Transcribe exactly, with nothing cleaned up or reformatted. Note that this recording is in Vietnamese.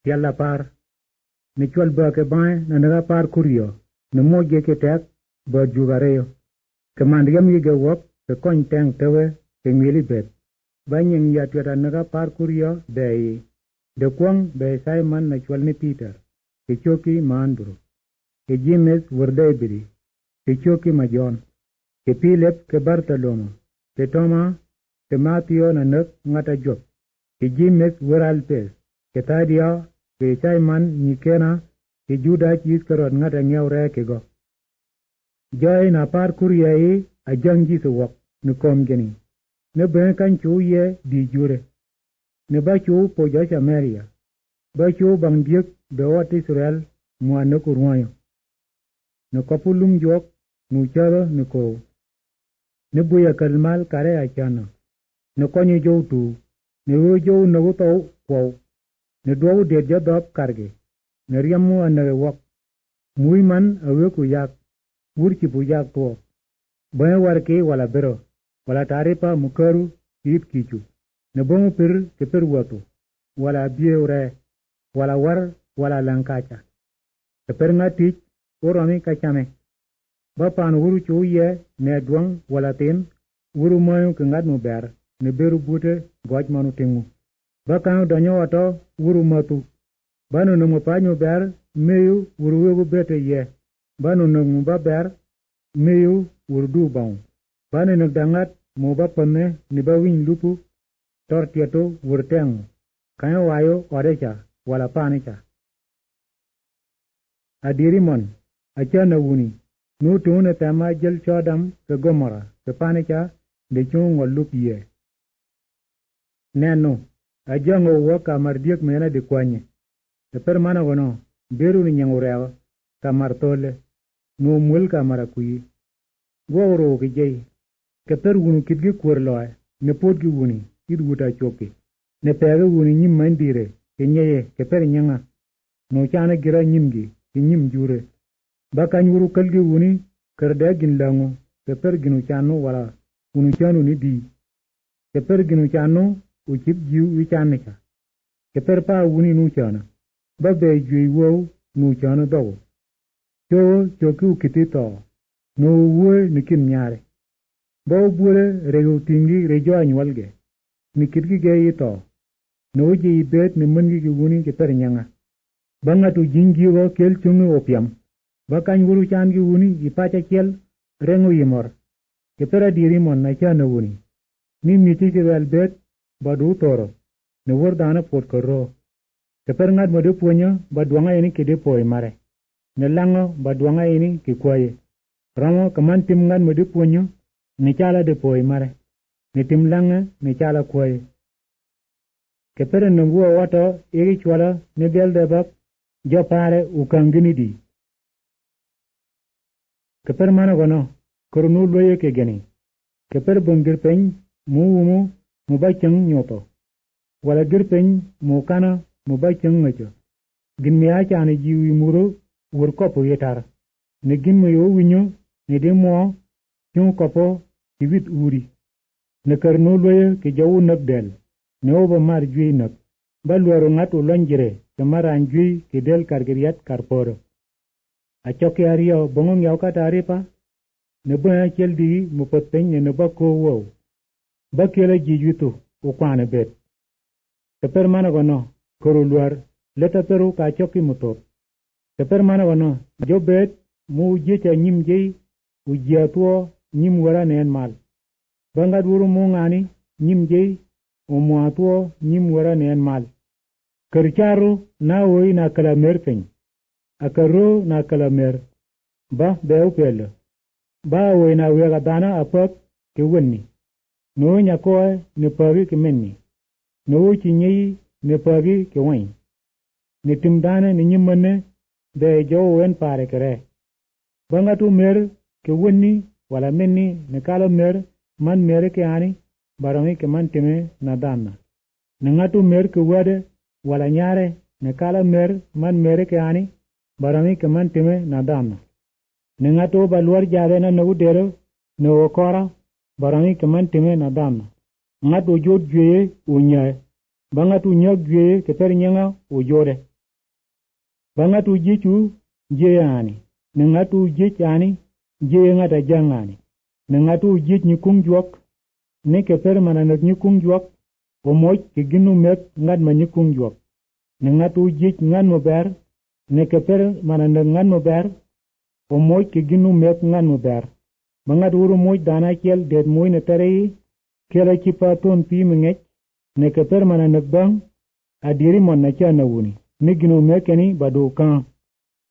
tiala par ni chwal ba ke bae na naga par kurio no moje ke tek ba jugareo ke man yam yige wop ke kon teng tewe ke ngili bet banyin ya twera naga par kurio be de kwang be Simon na chwal ni Peter ke choki mandro ke James wordebiri ke choki majon ke Philip ke Bartoloma ke Toma ke Matthew na nak ngata job ke James weralpes ke Tadia ke Simon Nikena ke Judas Iskarot ngata ngewre ke go joy na par kuriyae a jangi se wok ne kom geni ne ben kan chu ye di jure ne ba chu po ja Samaria ba chu bang diek be wat Israel mo ne ko royo ne kopulum jok nu charo ne ko ne buya kalmal kare a chana ne konyi jow tu ne wo jow ne wo to ko ne do de jadop karge ne riamu an ne wok muy man awe ku yak wurki bu yak to bayan warke wala bero wala tarepa mukaru tip kichu ne bomu pir ke per wato wala biewre wala war wala lankacha ke per ngati oromi kachame ba pan wuru chu ye ne duang wala ten wuru moyo ke ngat mu ber ne beru bute goj manu tingu ba kan danyo wato wuru matu banu no mo panyo ber meyu wuru wego bete ye banu no mo ba ber meyu wuru du baun banu no dangat mo ba panne ni ba win lupu tortieto wurteng kan wayo orecha wala panicha adirimon achana wuni nu tune tama jel chodam ke gomora ke panicha de chung walupie neno ajango waka mardiek mena de kwanye te per mana wono beru ni nyangureo kamar tole no mul kamara kuyi gowro ke jey ke per wunu kitgi kurloy ne podgi wuni id wuta choki ne pege wuni nyim mandire ke nyeye ke per nyanga no chana gira nyimgi ke nyim jure bakany wuru kalgi wuni kerde gin lango ke per ginu chanu wala wunu chanu ni di ke per ginu chanu u chip jiu wi chanika ke per pa wuni nu chana ba be jui wo nu chana do cho choku kitito no wo nikin nyare bo bure regu tingi rejo anywalge nikitgi ge yito no ji bet ni mangi gi wuni ke per nyanga banga tu jingi wo kel chungu opiam bakany wuru chan gi wuni ipacha kel rengu yimor ke pera diri mon na chana wuni ni miti ke wel bet badu toro ne wordana pot koro ke per ngad mo de punya badwanga ini ke de poy mare ne lango badwanga ini ke kwaye ramo kaman tim ngad mo de punya ni chala de poy mare ni tim langa ni chala kwaye ke per nungu wato iri chwala ne bel de bak jo pare ukangini di ke per mana gono korunu loye ke geni ke per bungir pen mu mu mu ba chang nyoto wala gir pen mu kana mu ba chang ngacho gin mi acha ne jiwi muro wur kopo yetar ne gin mo yo winyo ne de mo chung kopo tibit uri ne karno loye ke jawu nabdel ne oba mar jui nak ba luaro ngatu lonjire ke maran jui ke del kargiriat karporo achoke ario bongong yaw kata aripa ne bwana cheldi mu potpen ne ba ko wo ba kele jijutu o kwana bet te per mana gono koru luar leta peru ka choki mutot te per mana gono jo bet mu jecha nyim jei u jiatuo nyim wara nen mal banga duru mu ngani nyim jei o muatuo nyim wara nen mal kercharu na woi na kala merpen akaro na kalamer ba beu pele ba we na we ga dana apak ke wonni no nya ko ne pagi ke menni no chinyi ne pagi ke wain ne timdana ne nyimane be jo wen pare kare banga tu mer ke wonni wala menni ne kala mer man mere ke ani barami ke man time na dana ne ngatu mer ke wade wala nyare ne kala mer man mere ke ani barami ke man time na dana ne ngato balwar jade na nagu dero ne okora barami ke man time na dana ngato jod jweye o nyae bangatu nyog jweye ke per nyanga o jode Ba ngatu jichu jeyani, ne ngatu jechani jeye ngata jangani, ne ngatu jej nyikung juak, ne keper mananak nyikung juak, o moj ke ginu mek ngad ma nyikung juak, ne ngatu jej ngan mo ber, ne keper mananak ngan mo ber, o moj ke ginu mek ngan mo ber. Ba ngatu uru moj dana kiel det moj ne tere kela chipa ton pi mengech, ne keper mananak bang, adiri mon na cha na wuni, ne ginu mekeni badu kan.